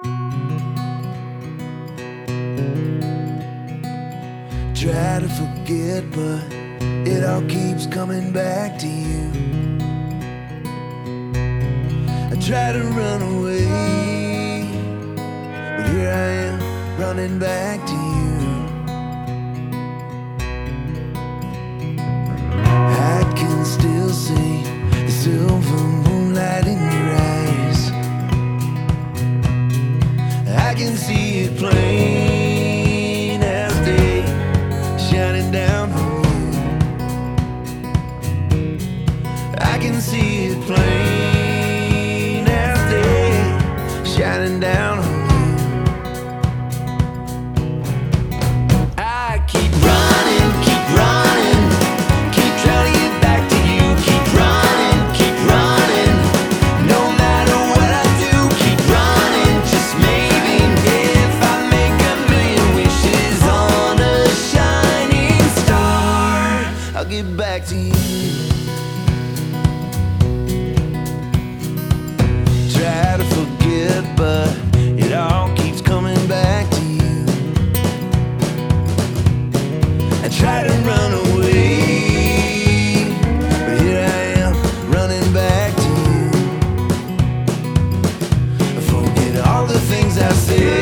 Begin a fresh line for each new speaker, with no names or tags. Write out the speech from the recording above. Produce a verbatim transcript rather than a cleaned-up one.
Try to forget, but it all keeps coming back to you. I try to run away, but here I am running back to you. I can still see the silver moonlight in your eyes. I can see it plain as day, shining down on you. I can see it plain as day, shining down on you. I keep running, keep running, keep trying to get back to you. Keep running, keep running, no matter what I do. Keep running, just maybe if I make a million wishes on a shining star, I'll get back to you. Try to forget, but it all keeps coming back to you. I try to run away, but here I am running back to you. I forget all the things I said.